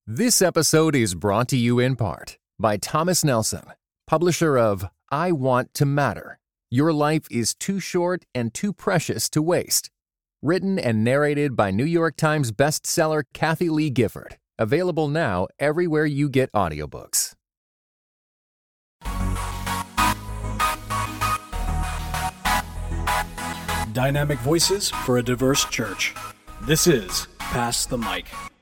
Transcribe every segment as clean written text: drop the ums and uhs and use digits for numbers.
This episode is brought to you in part by Thomas Nelson, publisher of I Want to Matter. Your life is too short and too precious to waste. Written and narrated by New York Times bestseller Kathy Lee Gifford. Available now everywhere you get audiobooks. Dynamic voices for a diverse church. This is Pass the Mic.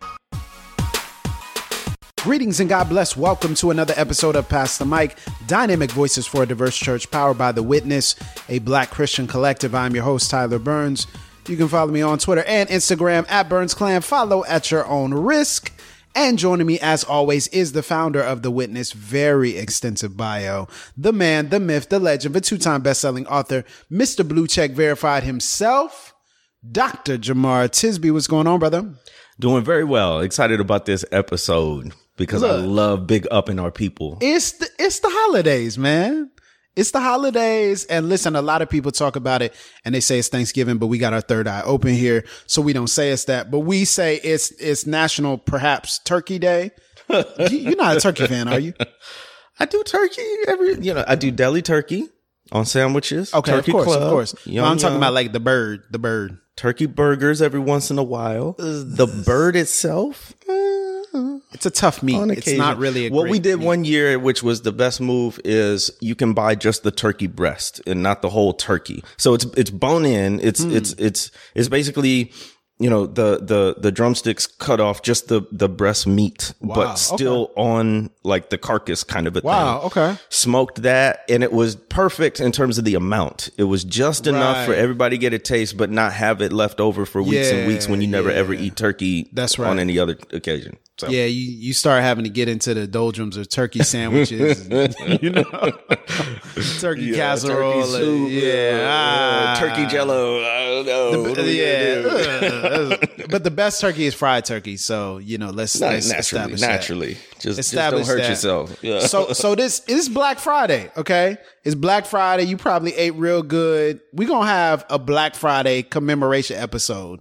Greetings and God bless. Welcome to another episode of Pass the Mic, Dynamic Voices for a Diverse Church, powered by The Witness, a Black Christian collective. I'm your host, Tyler Burns. You can follow me on Twitter and Instagram at BurnsClan. Follow at your own risk. And joining me, as always, is the founder of The Witness, very extensive bio, the man, the myth, the legend, the two-time best-selling author, Mr. Blue Check Verified himself, Dr. Jemar Tisby. What's going on, brother? Doing very well. Excited about this episode because I love big upping our people. It's the holidays, man. It's the holidays. And listen, a lot of people talk about it and they say it's Thanksgiving, but we got our third eye open here. So we don't say it's that, but we say it's National Perhaps Turkey Day. You're not a turkey fan, are you? I do turkey I do deli turkey on sandwiches. Okay, turkey of club, course. Yum, I'm talking yum. about like the bird. Turkey burgers every once in a while. The bird itself, It's a tough meat. on It's occasion. not really a What great we did meat. one year, which was the best move, is you can buy just the turkey breast and not the whole turkey. So it's bone in. It's basically, the drumsticks cut off just the breast meat, but still on like the carcass kind of a thing. Wow, okay. Smoked that, and it was perfect in terms of the amount. It was just enough for everybody to get a taste, but not have it left over for weeks and weeks when you never ever eat turkey. That's right. On any other occasion. So. Yeah, you start having to get into the doldrums of turkey sandwiches, turkey casserole, turkey soup, turkey jello. I don't know. But the best turkey is fried turkey. So let's establish that. Naturally. Just don't hurt yourself. Yeah. So this is Black Friday. Okay, it's Black Friday. You probably ate real good. We're gonna have a Black Friday commemoration episode,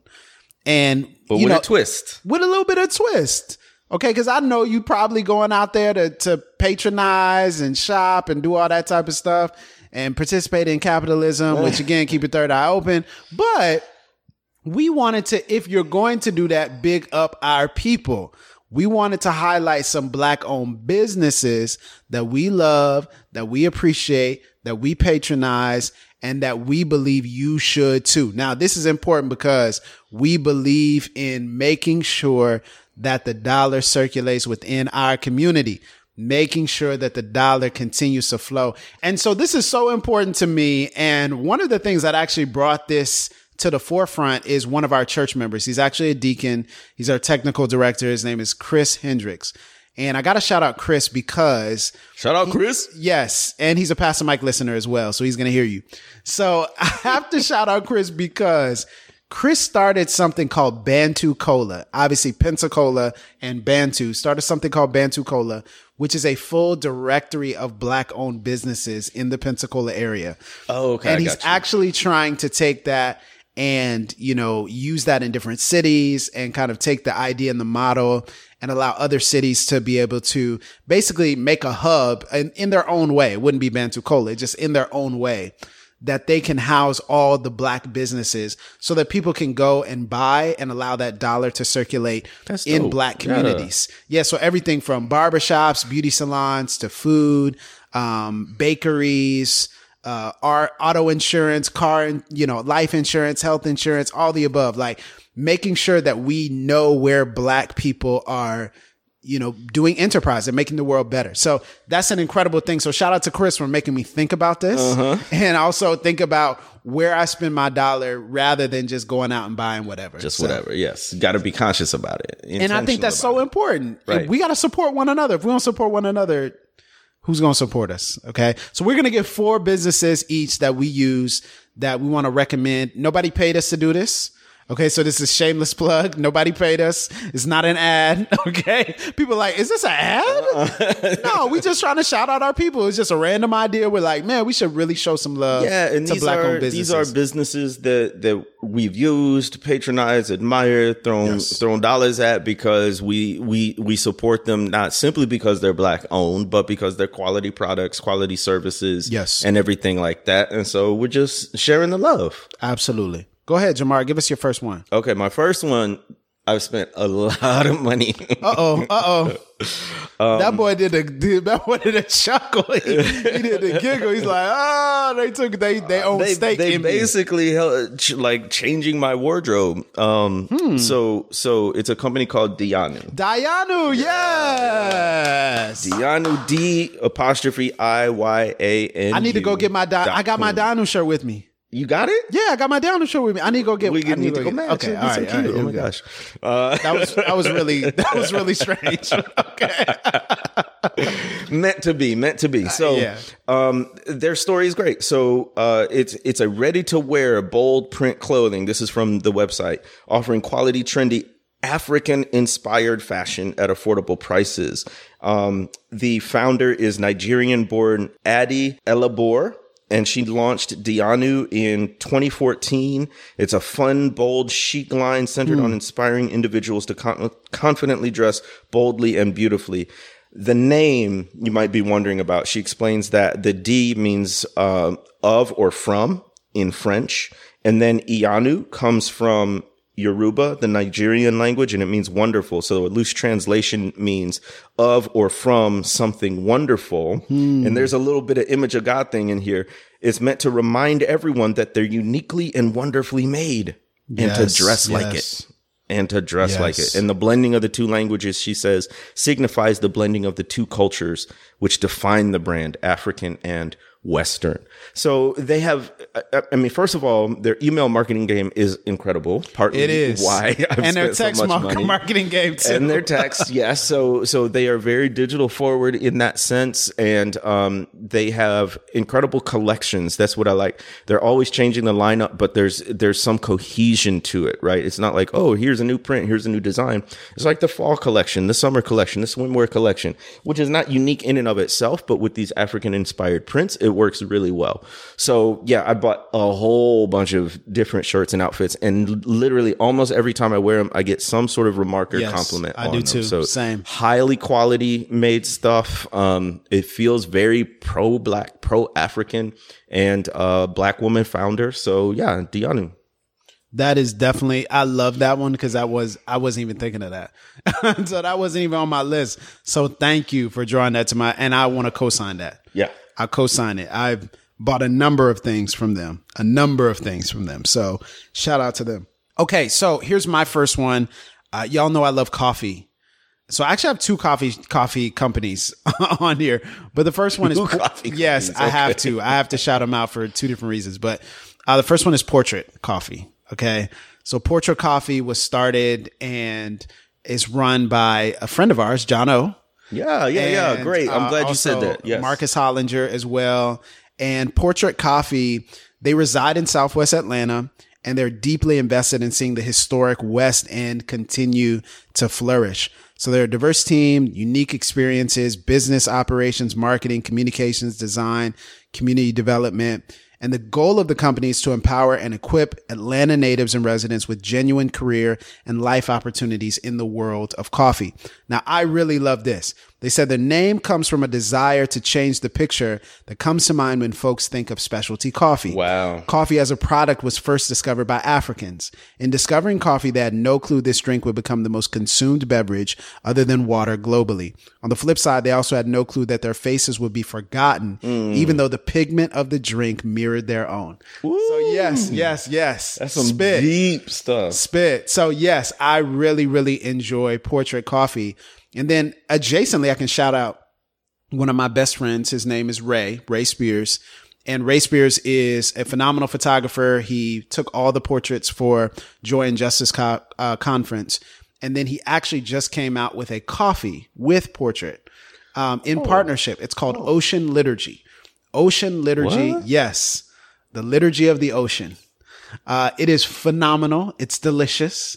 but with a twist, with a little bit of twist. Okay, because I know you probably going out there to patronize and shop and do all that type of stuff and participate in capitalism, which again, keep your third eye open. But we wanted to, if you're going to do that, big up our people. We wanted to highlight some Black-owned businesses that we love, that we appreciate, that we patronize, and that we believe you should too. Now, this is important because we believe in making sure that the dollar circulates within our community, making sure that the dollar continues to flow. And so this is so important to me. And one of the things that actually brought this to the forefront is one of our church members. He's actually a deacon. He's our technical director. His name is Chris Hendricks. And I got to shout out Chris because... Shout out Chris? Yes. And he's a Pass the Mic listener as well. So he's going to hear you. So I have to shout out Chris because Chris started something called Bantu Cola. Obviously, Pensacola and Bantu started something called Bantu Cola, which is a full directory of Black-owned businesses in the Pensacola area. Oh, okay. And he's actually trying to take that and, use that in different cities and kind of take the idea and the model and allow other cities to be able to basically make a hub in their own way. It wouldn't be Bantu Cola, just in their own way, that they can house all the Black businesses so that people can go and buy and allow that dollar to circulate in Black communities. Yeah. So everything from barbershops, beauty salons to food, bakeries, auto insurance, car, life insurance, health insurance, all the above, like making sure that we know where Black people are, doing enterprise and making the world better. So that's an incredible thing. So shout out to Chris for making me think about this and also think about where I spend my dollar rather than just going out and buying whatever. Whatever. Yes. Got to be conscious about it. And I think that's so important. Right. We got to support one another. If we don't support one another, who's going to support us? Okay. So we're going to get 4 businesses each that we use that we want to recommend. Nobody paid us to do this. Okay, so this is shameless plug. Nobody paid us. It's not an ad. Okay, people are like, is this an ad? No, we just trying to shout out our people. It's just a random idea. We're like, man, we should really show some love. Yeah, and to Black-owned businesses. These are businesses that we've used, patronized, admired, thrown dollars at because we support them not simply because they're Black owned, but because they're quality products, quality services, and everything like that. And so we're just sharing the love. Absolutely. Go ahead, Jamar. Give us your first one. Okay, my first one, I've spent a lot of money. That boy did a chuckle. He did the giggle. He's like, they own stake They in me. basically like changing my wardrobe. So it's a company called Dianu. Dianu, yes. Dianu, D''IYAN. I need to go get my I got my Dianu shirt with me. You got it? Yeah, I got my Dianu shirt with me. I need to go get. We need to go match. Okay, all right. Oh my gosh, that was really strange. Okay, meant to be. So, their story is great. So, it's a ready to wear bold print clothing. This is from the website, offering quality, trendy African inspired fashion at affordable prices. The founder is Nigerian born Adi Elabor. And she launched Dianu in 2014. It's a fun, bold, chic line centered on inspiring individuals to confidently dress boldly and beautifully. The name you might be wondering about, she explains that the D means of or from in French. And then Ianu comes from Yoruba, the Nigerian language, and it means wonderful. So a loose translation means of or from something wonderful. And there's a little bit of image of God thing in here. It's meant to remind everyone that they're uniquely and wonderfully made and to dress like it. And to dress like it. And the blending of the two languages, she says, signifies the blending of the two cultures which define the brand, African and Western. So they have, I mean, first of all, their email marketing game is incredible. Partly it is why I've and their spent text so much money. Marketing game too. And their text, yes. So they are very digital forward in that sense. And they have incredible collections. That's what I like. They're always changing the lineup, but there's some cohesion to it, right? It's not like, oh, here's a new print, here's a new design. It's like the fall collection, the summer collection, the swimwear collection, which is not unique in and of itself, but with these African inspired prints, it works really well. So yeah, I bought a whole bunch of different shirts and outfits, and literally almost every time I wear them, I get some sort of remark or compliment. I do too. So same. Highly quality made stuff. It feels very pro-Black, pro-African, and Black woman founder. So yeah, Dianu. That is definitely, I love that one because I wasn't even thinking of that. So that wasn't even on my list. So thank you for drawing that to my, and I want to co-sign that. Yeah. I co-sign it. I've bought a number of things from them. So shout out to them. Okay. So here's my first one. Y'all know I love coffee. So I actually have two coffee companies on here, but the first one is, yes, okay. I have to shout them out for two different reasons, but the first one is Portrait Coffee. Okay. So Portrait Coffee was started and is run by a friend of ours, John O. Yeah. Great. I'm glad you said that. Yes. Marcus Hollinger as well. And Portrait Coffee, they reside in Southwest Atlanta, and they're deeply invested in seeing the historic West End continue to flourish. So they're a diverse team, unique experiences, business operations, marketing, communications, design, community development. And the goal of the company is to empower and equip Atlanta natives and residents with genuine career and life opportunities in the world of coffee. Now, I really love this. They said the name comes from a desire to change the picture that comes to mind when folks think of specialty coffee. Wow. Coffee as a product was first discovered by Africans. In discovering coffee, they had no clue this drink would become the most consumed beverage other than water globally. On the flip side, they also had no clue that their faces would be forgotten, even though the pigment of the drink mirrored their own. Ooh. So yes. That's some deep stuff. Spit. So yes, I really, really enjoy Portrait Coffee. And then adjacently, I can shout out one of my best friends. His name is Ray Spears. And Ray Spears is a phenomenal photographer. He took all the portraits for Joy and Justice Conference. And then he actually just came out with a coffee with Portrait in partnership. It's called Ocean Liturgy. Ocean Liturgy. What? Yes. The Liturgy of the Ocean. It is phenomenal. It's delicious.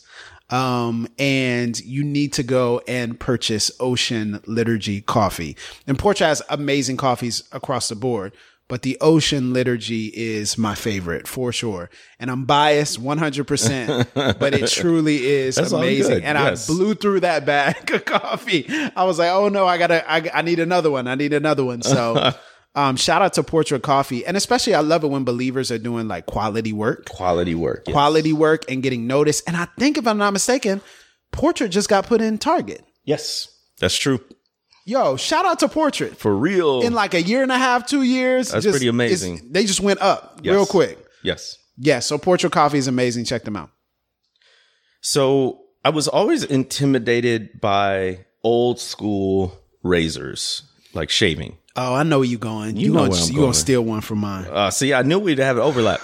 And you need to go and purchase Ocean Liturgy coffee. And Portrait has amazing coffees across the board, but the Ocean Liturgy is my favorite for sure. And I'm biased 100%, but it truly is That's all amazing. good. And Yes. I blew through that bag of coffee. I was like, oh no, I need another one. I need another one. So, shout out to Portrait Coffee. And especially I love it when believers are doing like quality work. Quality work. Yes. Quality work and getting noticed. And I think if I'm not mistaken, Portrait just got put in Target. Yes, that's true. Yo, shout out to Portrait. For real. In like a year and a half, 2 years. That's pretty amazing. They just went up Yes. real quick. Yes. Yeah, so Portrait Coffee is amazing. Check them out. So I was always intimidated by old school razors, like shaving. Oh, I know where you're going. You know where I'm You going. gonna steal one from mine. See, I knew we'd have an overlap.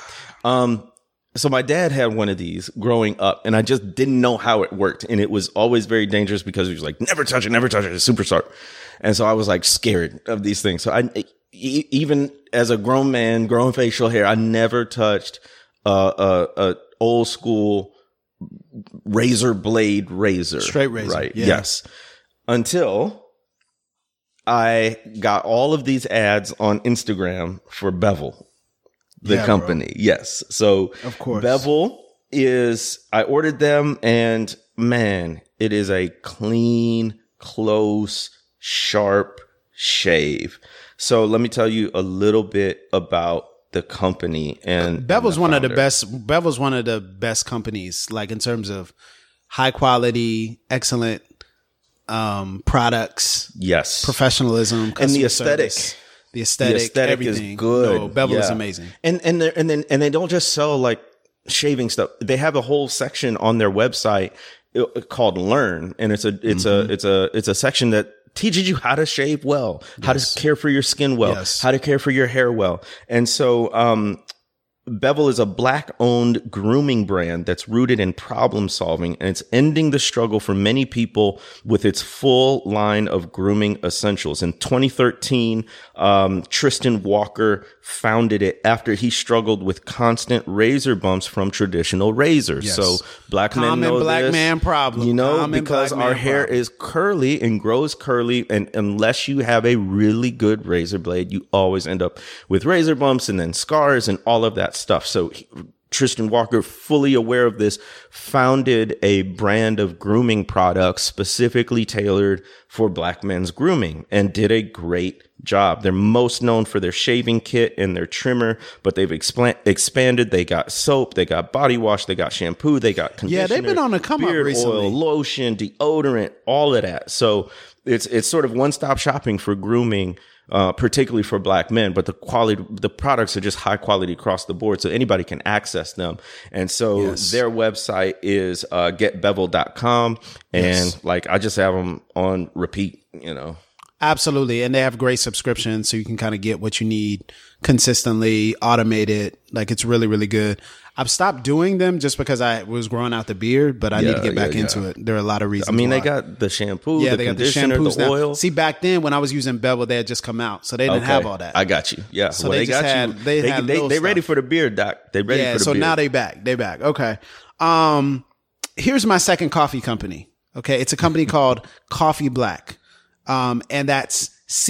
So my dad had one of these growing up, and I just didn't know how it worked. And it was always very dangerous because he was like, never touch it, never touch it. It's super sharp. And so I was like scared of these things. So even as a grown man, growing facial hair, I never touched a old school razor blade razor. Straight razor. Right. Yeah. Yes. Until I got all of these ads on Instagram for Bevel. The Yeah, company. bro. Yes. So Of course. Bevel I ordered them, and man, it is a clean, close, sharp shave. So let me tell you a little bit about the company. And Bevel's the one of the founder. best. Bevel's one of the best companies, like in terms of high quality, excellent products, Yes. professionalism, And the customer aesthetic. service. The aesthetic, everything. is good. No, Bevel is Yeah. amazing. And they don't just sell like shaving stuff. They have a whole section on their website called Learn, and it's a section that teaches you how to shave well, how to care for your skin well, Yes. how to care for your hair well. And so Bevel is a Black-owned grooming brand that's rooted in problem solving, and it's ending the struggle for many people with its full line of grooming essentials. In 2013, Tristan Walker founded it after he struggled with constant razor bumps from traditional razors. Yes. So black men Common know black this, man problem. you know, Common because black our man hair problem. is curly and grows curly, and unless you have a really good razor blade, you always end up with razor bumps and then scars and all of that stuff. So Tristan Walker, fully aware of this, founded a brand of grooming products specifically tailored for black men's grooming, and did a great job. They're most known for their shaving kit and their trimmer, but they've expanded. They got soap, they got body wash, they got shampoo, they got conditioner. Yeah, they've been on the come up beard recently. oil, lotion, deodorant, all of that. So it's sort of one-stop shopping for grooming, particularly for black men, but the products are just high quality across the board, so anybody can access them. And so Yes. their website is getbevel.com, and Yes. like I just have them on repeat, you know. Absolutely. And they have great subscriptions, so you can kind of get what you need consistently, automated. Like it's really, really good. I've stopped doing them just because I was growing out the beard, but I need to get back into it. There are a lot of reasons. I mean, why. they got the shampoo, Yeah, the they got the conditioner, shampoos the now. oil. See, back then when I was using Bevel, they had just come out, so they didn't have all that. I got you. Yeah. So well, they just got had- you. they had little they ready stuff. for the beard, Doc. They ready for the so beard. now they back. They back. Okay. Here's my second coffee company. Okay. It's a company called Coffee Black. And that's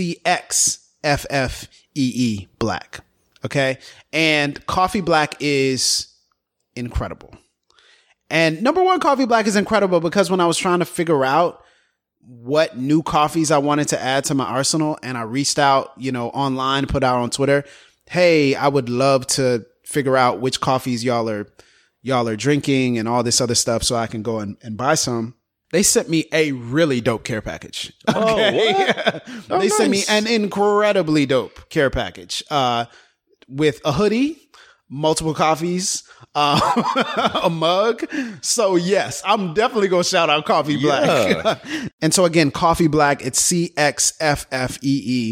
CXFFEE Black. Okay. And Coffee Black is incredible. And number one, Coffee Black is incredible because when I was trying to figure out what new coffees I wanted to add to my arsenal, and I reached out, online, put out on Twitter, hey, I would love to figure out which coffees y'all are drinking and all this other stuff so I can go and buy some. They sent me a really dope care package. Okay. Oh, They sent me nice. an incredibly dope care package, with a hoodie, multiple coffees, a mug. So yes, I'm definitely going to shout out Coffee Black. Yeah. And so again, Coffee Black, it's CXFFEE.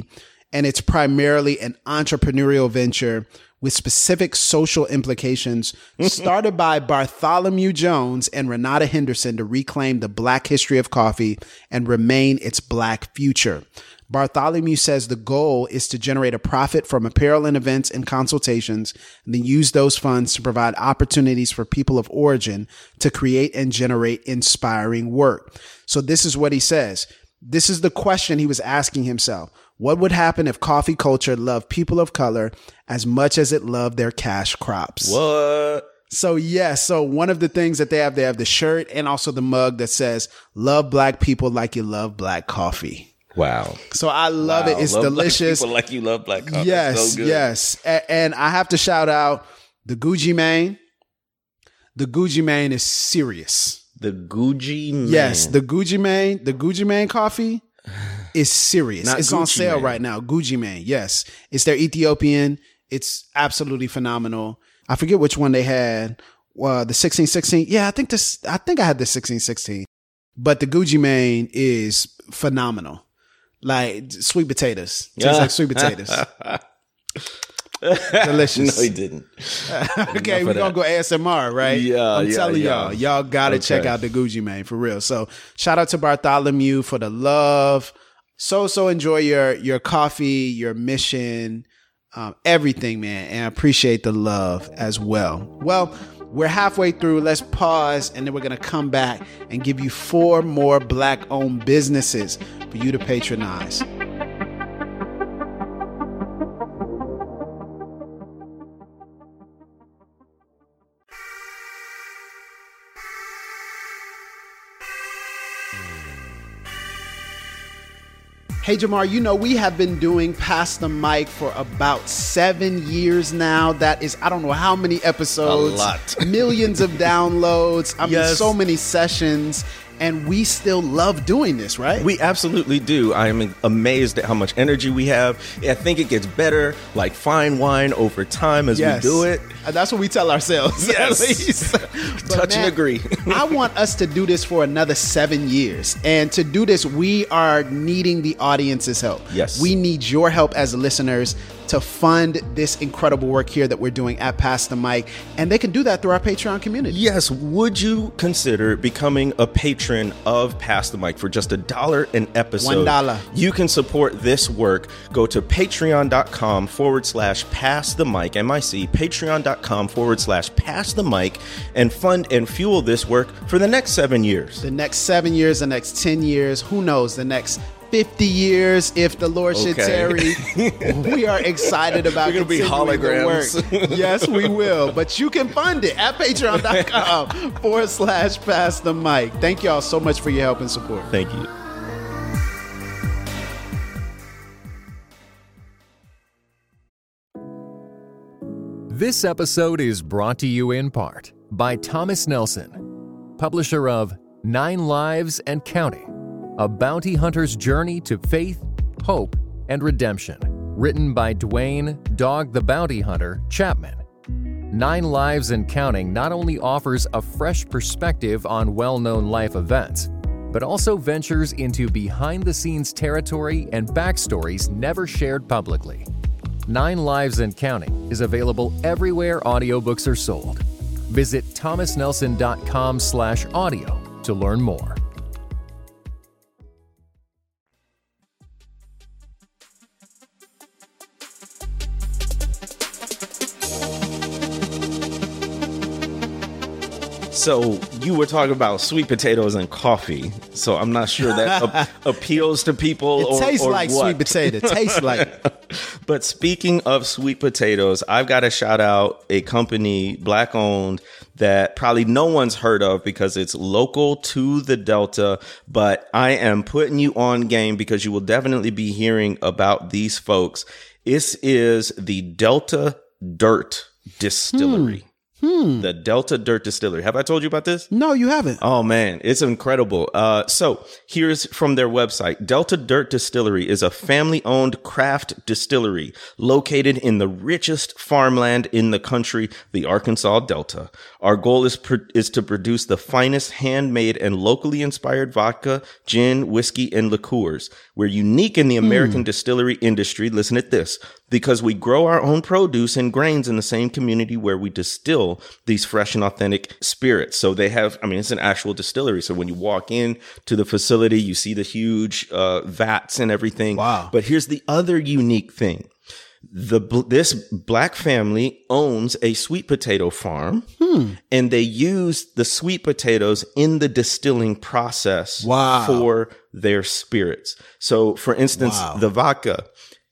and it's primarily an entrepreneurial venture with specific social implications started by Bartholomew Jones and Renata Henderson to reclaim the Black history of coffee and remain its Black future. Bartholomew says the goal is to generate a profit from apparel and events and consultations, and then use those funds to provide opportunities for people of origin to create and generate inspiring work. So this is what he says. This is the question he was asking himself. What would happen if coffee culture loved people of color as much as it loved their cash crops? What? So yes, so one of the things that they have the shirt and also the mug that says, love Black people like you love Black coffee. Wow. So I love it. It's love delicious. Black people like you love Black coffee. Yes, So good. yes. And I have to shout out the Gucci Mane. The Gucci Mane is serious. The Gucci Mane. Yes, the Gucci Mane coffee is serious. Not It's on Gucci sale Mane. right now. Gucci Mane, yes. It's their Ethiopian. It's absolutely phenomenal. I forget which one they had. The 1616. Yeah, I think I had the 1616. But the Gucci Mane is phenomenal. Like sweet potatoes. Tastes like sweet potatoes. Delicious. No, he didn't. Okay, we're going to go ASMR, right? Yeah, I'm yeah, telling yeah. y'all got to check out the Gucci Mane for real. So shout out to Bartholomew for the love. So enjoy your coffee, your mission, everything, man. And I appreciate the love as well. Well, we're halfway through. Let's pause, and then we're going to come back and give you 4 more Black-owned businesses for you to patronize. Hey, Jamar, you know, we have been doing Pass the Mic for about 7 years now. That is, I don't know how many episodes. A lot. Millions of downloads. I mean, Yes. so many sessions. And we still love doing this, right? We absolutely do. I am amazed at how much energy we have. I think it gets better, like fine wine, over time as we do it. That's what we tell ourselves. Yes. At least. But Touch and agree. I want us to do this for another 7 years. And to do this, we are needing the audience's help. Yes. We need your help as listeners to fund this incredible work here that we're doing at Pass the Mic. And they can do that through our Patreon community. Yes, would you consider becoming a patron of Pass the Mic for just $1 an episode? $1. You can support this work. Go to patreon.com/pass the mic, MIC, patreon.com/pass the mic, and fund and fuel this work for the next 7 years. The next 7 years, the next 10 years, who knows, the next 50 years, if the Lord should tarry. We are excited about We're gonna be continuing the holograms. work. Yes, we will. But you can fund it at patreon.com/pass the mic. Thank y'all so much for your help and support. Thank you. This episode is brought to you in part by Thomas Nelson, publisher of 9 Lives and Counting, A Bounty Hunter's Journey to Faith, Hope, and Redemption, written by Dwayne "Dog the Bounty Hunter" Chapman. 9 Lives and Counting not only offers a fresh perspective on well-known life events, but also ventures into behind-the-scenes territory and backstories never shared publicly. 9 Lives and Counting is available everywhere audiobooks are sold. Visit thomasnelson.com/audio to learn more. So you were talking about sweet potatoes and coffee. So I'm not sure that appeals to people. It tastes or like what. sweet potato. It tastes like it. But speaking of sweet potatoes, I've got to shout out a company, Black owned, that probably no one's heard of because it's local to the Delta. But I am putting you on game because you will definitely be hearing about these folks. This is the Delta Dirt Distillery. The Delta Dirt Distillery. Have I told you about this? No, you haven't. Oh man, it's incredible. So here's from their website. Delta Dirt Distillery is a family-owned craft distillery located in the richest farmland in the country, the Arkansas Delta. Our goal is to produce the finest handmade and locally inspired vodka, gin, whiskey, and liqueurs. We're unique in the American distillery industry. Listen at this. Because we grow our own produce and grains in the same community where we distill these fresh and authentic spirits. So they have, it's an actual distillery. So when you walk in to the facility, you see the huge vats and everything. Wow. But here's the other unique thing. This black family owns a sweet potato farm, and they use the sweet potatoes in the distilling process for their spirits. So for instance, the vodka.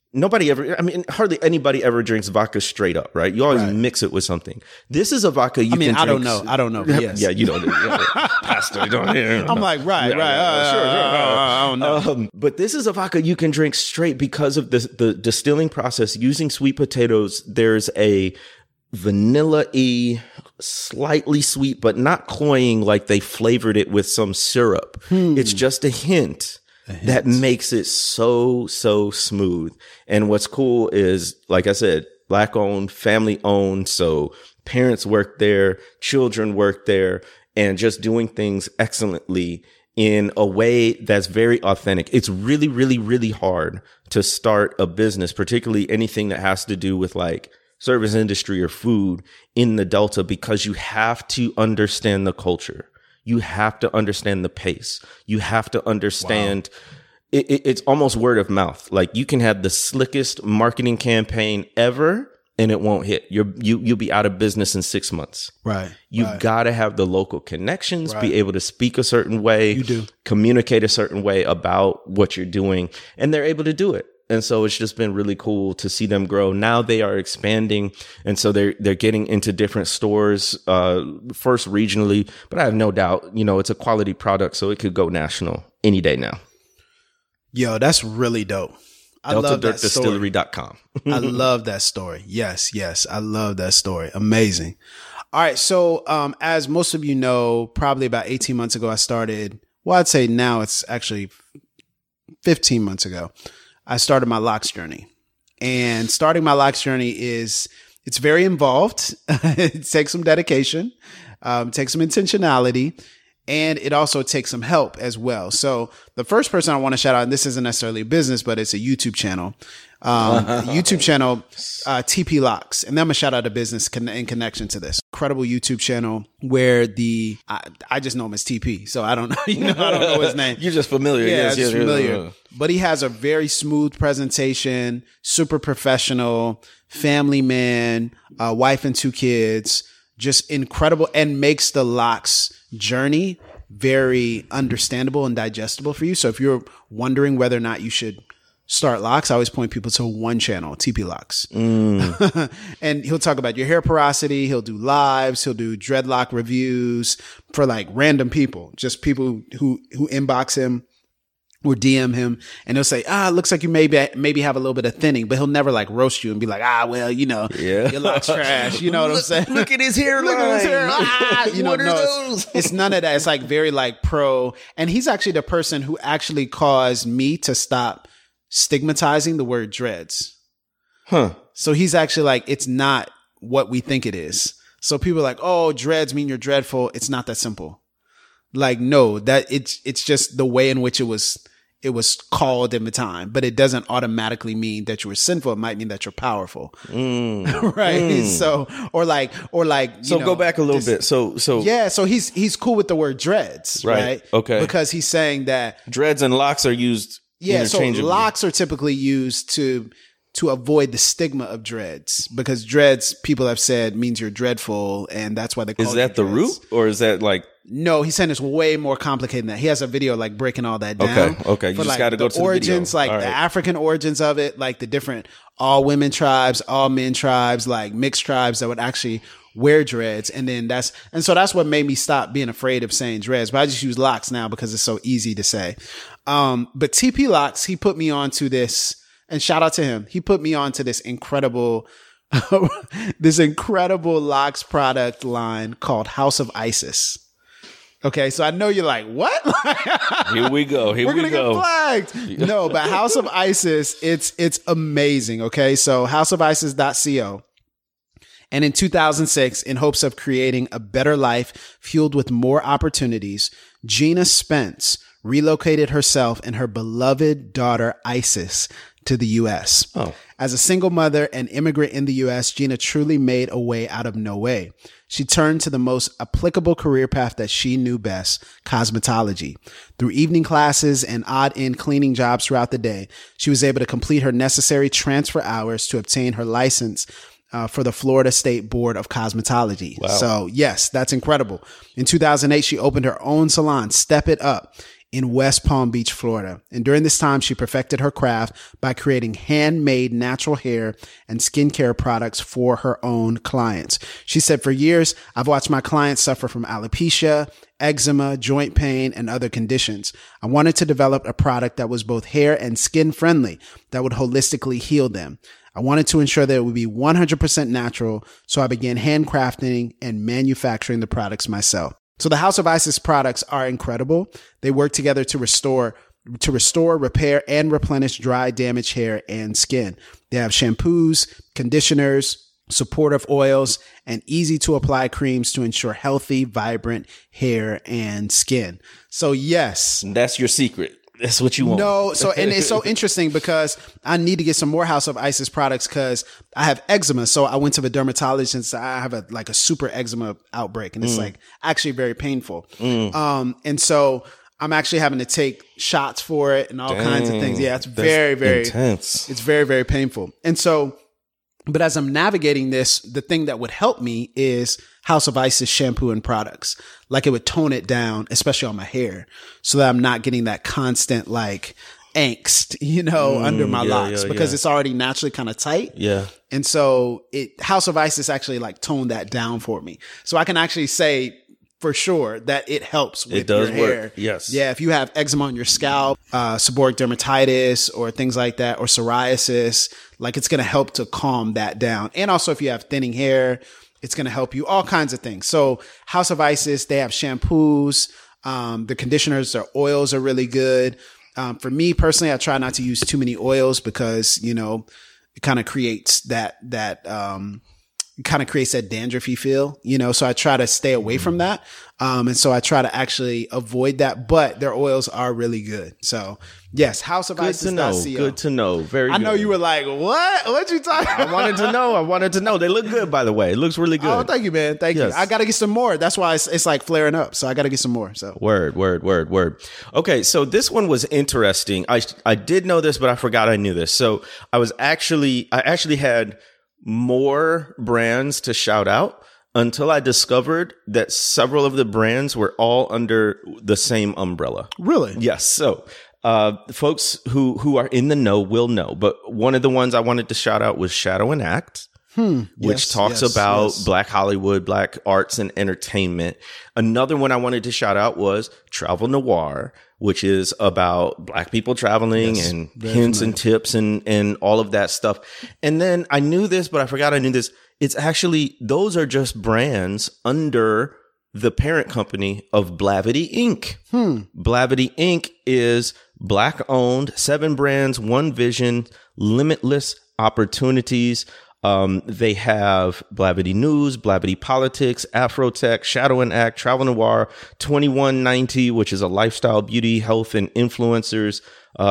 Hardly anybody ever drinks vodka straight up, right? You always mix it with something. This is a vodka you can drink. I don't know. Yes. Yeah, you don't. Pastor, you don't. I'm like, right. Sure. I don't know. But this is a vodka you can drink straight because of the distilling process using sweet potatoes. There's a vanilla-y, slightly sweet, but not cloying like they flavored it with some syrup. It's just a hint. That makes it so smooth. And what's cool is, like I said, black owned, family owned. So parents work there, children work there, and just doing things excellently in a way that's very authentic. It's really, really, really hard to start a business, particularly anything that has to do with like service industry or food in the Delta, because you have to understand the culture. You have to understand the pace. You have to understand it's almost word of mouth. Like you can have the slickest marketing campaign ever and it won't hit. You'll be out of business in 6 months. Right. You've got to have the local connections, be able to speak a certain way, you do communicate a certain way about what you're doing, and they're able to do it. And so it's just been really cool to see them grow. Now they are expanding. And so they're getting into different stores, first regionally, but I have no doubt, it's a quality product. So it could go national any day now. Yo, that's really dope. I love that story. DeltaDirtDistillery.com. I love that story. Yes. I love that story. Amazing. All right. So, as most of you know, probably about 18 months ago, I started, I'd say now it's actually 15 months ago. I started my locks journey, and starting my locks journey it's very involved. It takes some dedication, takes some intentionality, and it also takes some help as well. So the first person I want to shout out, and this isn't necessarily a business, but it's a YouTube channel, TP Locks. And then I'm gonna shout out a business in connection to this incredible YouTube channel where I just know him as TP. So I don't know, I don't know his name. You're just familiar. Yeah, just familiar. But he has a very smooth presentation, super professional, family man, wife and 2 kids, just incredible, and makes the locks journey very understandable and digestible for you. So if you're wondering whether or not you should start locks, I always point people to one channel, TP Locks. And he'll talk about your hair porosity. He'll do lives. He'll do dreadlock reviews for like random people, just people who inbox him or DM him, and he'll say, it looks like you maybe have a little bit of thinning, but he'll never like roast you and be like, well, your locks trash. You know what I'm saying? Look at his hairline. Look at his hair. What are those? It's none of that. It's like very like pro. And he's actually the person who actually caused me to stop stigmatizing the word dreads. So he's actually like, it's not what we think it is. So people are like, oh, dreads mean you're dreadful. It's not that simple. Like, no, that it's just the way in which it was called in the time, but it doesn't automatically mean that you were sinful. It might mean that you're powerful. Right. So, or like, so go back a little bit. So yeah. So he's cool with the word dreads. Right. Okay. Because he's saying that dreads and locks are used. Yeah. So locks are typically used to avoid the stigma of dreads, because dreads, people have said, means you're dreadful, and that's why they call it. Is that the root, or is that like? No, he's saying it's way more complicated than that. He has a video like breaking all that down. Okay. You just got to go to the origins, video. Like the African origins of it, like the different all women tribes, all men tribes, like mixed tribes that would actually wear dreads. And so that's what made me stop being afraid of saying dreads. But I just use locks now because it's so easy to say. But TP Locks, he put me onto this, and shout out to him. He put me onto this incredible this incredible locks product line called House of Isis. Okay, so I know you're like, what? Here we go. We're gonna get flagged. No, but House of Isis, it's amazing. Okay, so houseofisis.co. And in 2006, in hopes of creating a better life fueled with more opportunities, Gina Spence relocated herself and her beloved daughter, Isis, to the U.S. Oh. As a single mother and immigrant in the U.S., Gina truly made a way out of no way. She turned to the most applicable career path that she knew best, cosmetology. Through evening classes and odd-end cleaning jobs throughout the day, she was able to complete her necessary transfer hours to obtain her license for the Florida State Board of Cosmetology. Wow. So yes, that's incredible. In 2008, she opened her own salon, Step It Up, in West Palm Beach, Florida. And during this time, she perfected her craft by creating handmade natural hair and skincare products for her own clients. She said, for years, I've watched my clients suffer from alopecia, eczema, joint pain, and other conditions. I wanted to develop a product that was both hair and skin friendly that would holistically heal them. I wanted to ensure that it would be 100% natural, so I began handcrafting and manufacturing the products myself. So the House of Isis products are incredible. They work together to restore, repair, and replenish dry, damaged hair and skin. They have shampoos, conditioners, supportive oils, and easy to apply creams to ensure healthy, vibrant hair and skin. So yes. That's your secret. That's what you want. No. So, and it's so interesting because I need to get some more House of Isis products because I have eczema. So I went to the dermatologist and said, I have a super eczema outbreak and it's like actually very painful. And so I'm actually having to take shots for it and all kinds of things. Yeah. It's very, very intense. It's very, very painful. And so, but as I'm navigating this, the thing that would help me is House of Isis shampoo and products. Like it would tone it down, especially on my hair, so that I'm not getting that constant like angst, under my locks because it's already naturally kind of tight. Yeah. And so House of Isis actually like toned that down for me. So I can actually say for sure that it helps with your hair. Work. Yes. Yeah. If you have eczema on your scalp, seborrheic dermatitis or things like that, or psoriasis, like it's going to help to calm that down. And also if you have thinning hair, it's going to help you, all kinds of things. So House of Isis, they have shampoos. The conditioners, their oils are really good. For me personally, I try not to use too many oils because, it kind of creates that dandruffy feel, so I try to stay away from that. And so I try to actually avoid that, but their oils are really good. So yes, houseofisis.co. Good to know. Very good. I know you were like, what? What you talking about? I wanted to know. They look good, by the way. It looks really good. Oh, thank you, man. Thank you. I got to get some more. That's why it's like flaring up. So I got to get some more. So Word. Okay. So this one was interesting. I did know this, but I forgot I knew this. So I actually had more brands to shout out until I discovered that several of the brands were all under the same umbrella. Really? Yes. So, folks who are in the know will know, but one of the ones I wanted to shout out was Shadow and Act, which talks about Black Hollywood, Black arts and entertainment. Another one I wanted to shout out was Travel Noir, which is about Black people traveling and hints and tips and all of that stuff. And then I knew this, but I forgot I knew this. It's actually, those are just brands under the parent company of Blavity Inc. Blavity Inc. is Black owned, 7 brands, 1 vision, limitless opportunities. They have Blavity News, Blavity Politics, Afrotech, Shadow and Act, Travel Noir, 2190, which is a lifestyle, beauty, health, and influencers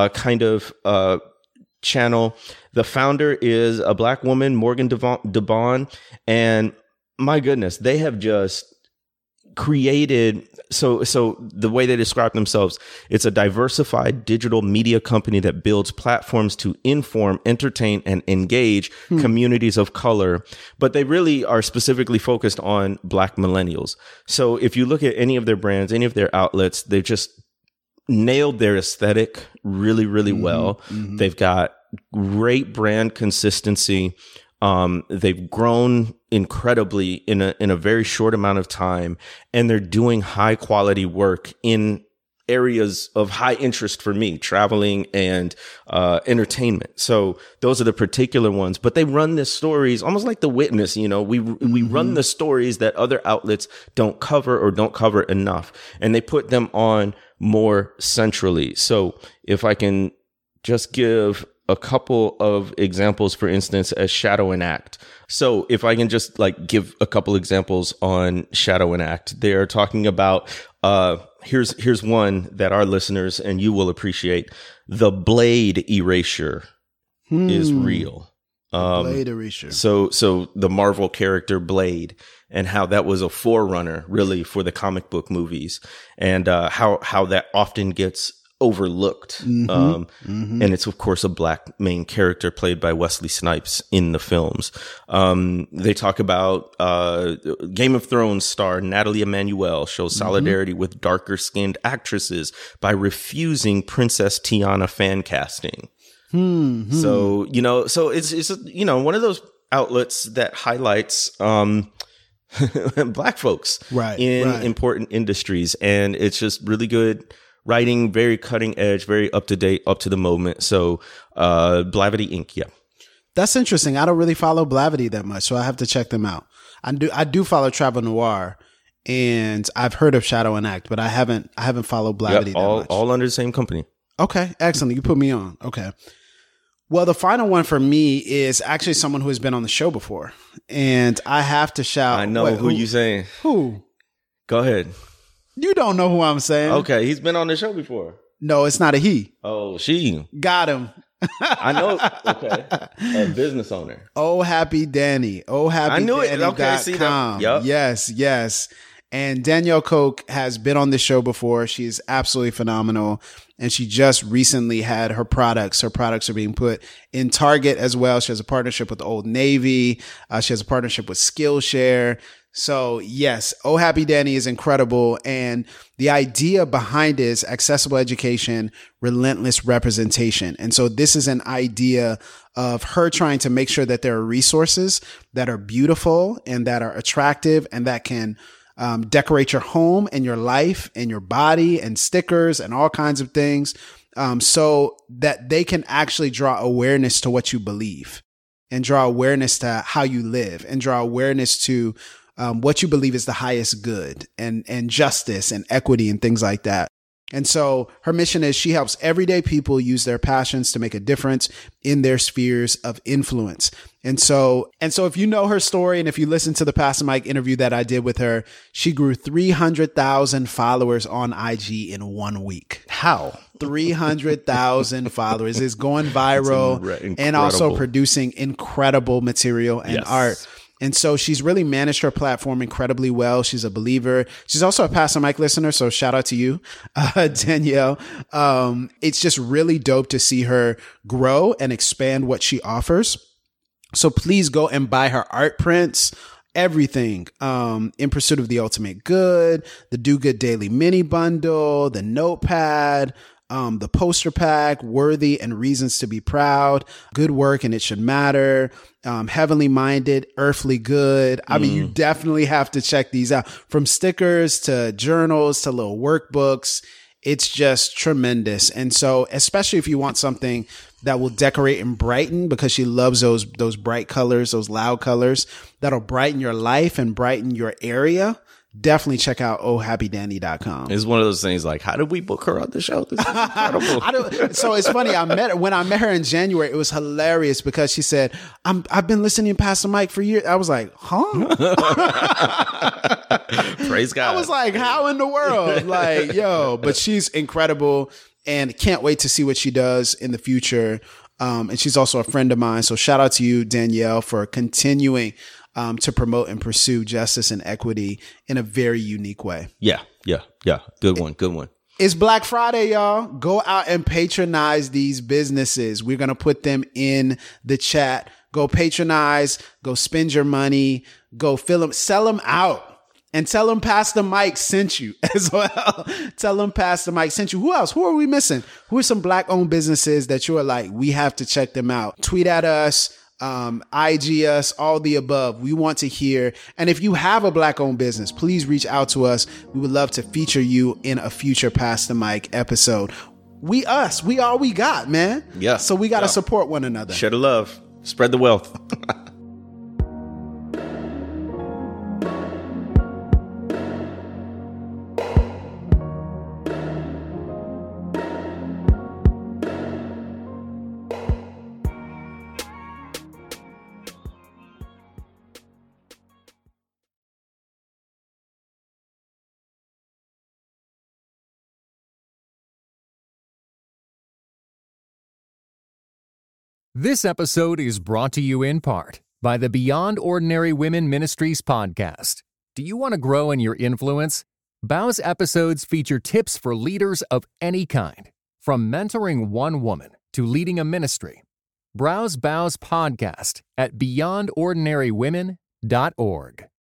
channel. The founder is a Black woman, Morgan DeBon, and my goodness, they have just created. So the way they describe themselves, it's a diversified digital media company that builds platforms to inform, entertain, and engage communities of color. But they really are specifically focused on Black millennials. So if you look at any of their brands, any of their outlets, they've just nailed their aesthetic really, really well. They've got great brand consistency. They've grown incredibly in a very short amount of time, and they're doing high quality work in areas of high interest for me, traveling and entertainment. So those are the particular ones. But they run the stories almost like The Witness. You know, we run the stories that other outlets don't cover or don't cover enough, and they put them on more centrally. So if I can just give a couple of examples, for instance, as Shadow and Act. So if I can just like give a couple examples on Shadow and Act, they're talking about, here's one that our listeners and you will appreciate. The Blade erasure is real. Blade erasure. So the Marvel character Blade, and how that was a forerunner really for the comic book movies, and how that often gets overlooked. And it's of course a black main character played by Wesley Snipes in the films. They talk about Game of Thrones star Natalie Emmanuel shows solidarity with darker skinned actresses by refusing Princess Tiana fan casting. So, you know, so it's, you know, one of those outlets that highlights, black folks in important industries. And it's just really good writing, very cutting edge, very up to date, up to the moment. So, Blavity Inc. Yeah. That's interesting. I don't really follow Blavity that much, so I have to check them out. I do follow Travel Noir, and I've heard of Shadow and Act, but I haven't followed Blavity that much. All under the same company. Okay, excellent. You put me on. Okay. Well, the final one for me is actually someone who has been on the show before, and I have to shout. I know who you saying. Who? Go ahead. You don't know who I'm saying. Okay, he's been on the show before. No, it's not a he. Oh, she. Got him. I know. Okay. A business owner. Oh, Happy Danny. Oh, Happy I knew Danny. it. Okay, see that. Yep. Yes. And Danielle Koch has been on this show before. She is absolutely phenomenal. And she just recently had her products. Her products are being put in Target as well. She has a partnership with Old Navy. She has a partnership with Skillshare. So yes, Oh Happy Danny is incredible. And the idea behind it is accessible education, relentless representation. And so this is an idea of her trying to make sure that there are resources that are beautiful and that are attractive and that can decorate your home and your life and your body, and stickers and all kinds of things, so that they can actually draw awareness to what you believe and draw awareness to how you live and draw awareness to what you believe is the highest good and justice and equity and things like that. And so her mission is she helps everyday people use their passions to make a difference in their spheres of influence. And so if you know her story, and if you listen to the Pastor Mike interview that I did with her, she grew 300,000 followers on IG in 1 week. How? 300,000 followers. Is going viral and also producing incredible material and art. And so she's really managed her platform incredibly well. She's a believer. She's also a Pastor Mike listener. So shout out to you, Danielle. It's just really dope to see her grow and expand what she offers. So please go and buy her art prints, everything, In Pursuit of the Ultimate Good, the Do Good Daily Mini Bundle, the Notepad, the poster pack, Worthy and Reasons to Be Proud, Good Work and It Should Matter, Heavenly Minded, Earthly Good. I mean, you definitely have to check these out. From stickers to journals to little workbooks. It's just tremendous. And so, especially if you want something that will decorate and brighten, because she loves those bright colors, those loud colors that'll brighten your life and brighten your area, definitely check out ohhappydanny.com. It's one of those things like, how did we book her on the show? This is incredible. So it's funny. When I met her in January, it was hilarious because she said, I've been listening to Pastor Mike for years. I was like, huh? Praise God. I was like, how in the world? Like, yo, but she's incredible and can't wait to see what she does in the future. And she's also a friend of mine. So shout out to you, Danielle, for continuing to promote and pursue justice and equity in a very unique way. Yeah. Good one. It's Black Friday, y'all. Go out and patronize these businesses. We're going to put them in the chat. Go patronize, go spend your money, go fill them, sell them out. And tell them Pastor Mike sent you as well. Tell them Pastor Mike sent you. Who else? Who are we missing? Who are some Black-owned businesses that you are like, we have to check them out? Tweet at us. IG us, all the above. We want to hear. And if you have a Black-owned business, please reach out to us. We would love to feature you in a future Pass the Mic episode. We all we got, man. Yeah. So we got to support one another. Share the love. Spread the wealth. This episode is brought to you in part by the Beyond Ordinary Women Ministries podcast. Do you want to grow in your influence? BOW's episodes feature tips for leaders of any kind, from mentoring one woman to leading a ministry. Browse BOW's podcast at beyondordinarywomen.org.